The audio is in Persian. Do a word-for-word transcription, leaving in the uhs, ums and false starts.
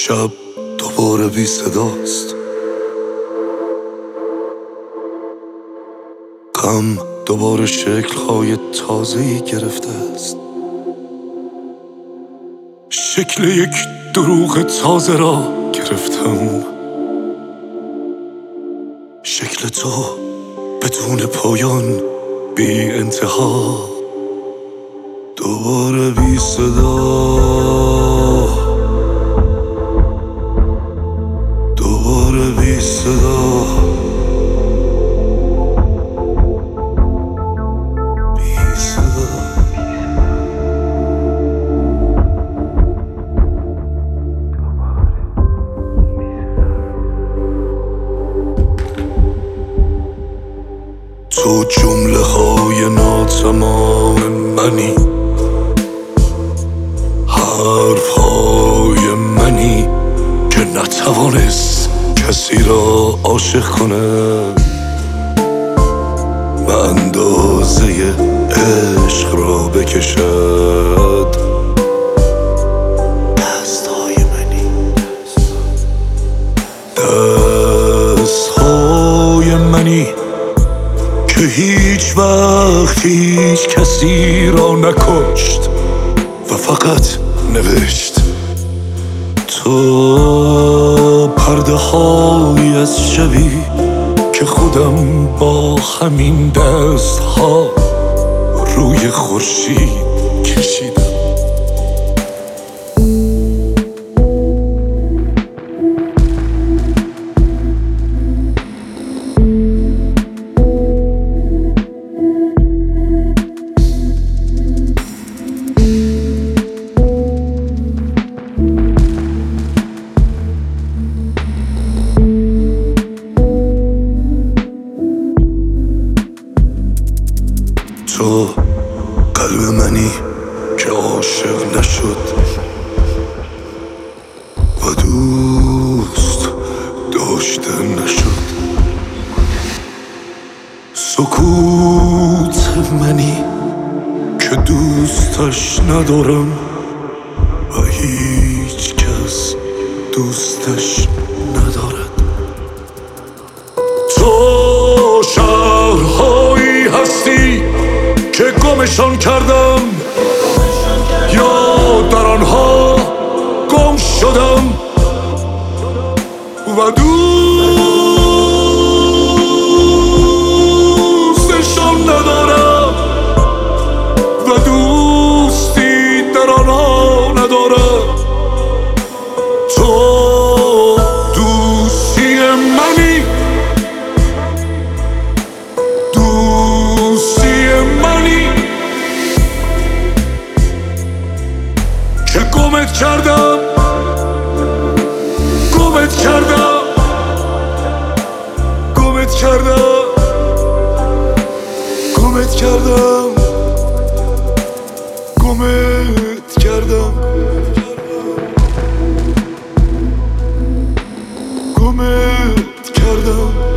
شب دوباره بی صداست، غم دوباره شکل‌های تازه‌ای گرفته است. شکل یک دروغ تازه را گرفتم، شکل تو بدون پایان، بی انتها، دوباره بی صدا، دوباره بی صدا، بی صدا. تو جمله های ناتمام منی، حرف های منی که نتوانست کسی را عاشق کنه، به اندازه عشق را بکشد. دست های منی، دست های منی که هیچ وقت هیچ کسی را نکشت و فقط نوشت. تو پرده های از شبی که خودم با همین دست ها روی خورشید کشیدم. تو قلب منی که عاشق نشد و دوست داشته نشد. سکوت منی که دوستش ندارم و هیچ کس دوستش ندارد. تو شهرهایی هستی که گمشان کردم، یا در آنها گم شدم و دوستشان ندارم و دوستی در آنها ندارم. تو دوستی منی، دوستی منی که گمت کردم، گمت کردم، گمت کردم، گمت کردم، گمت کردم، گمت کردم.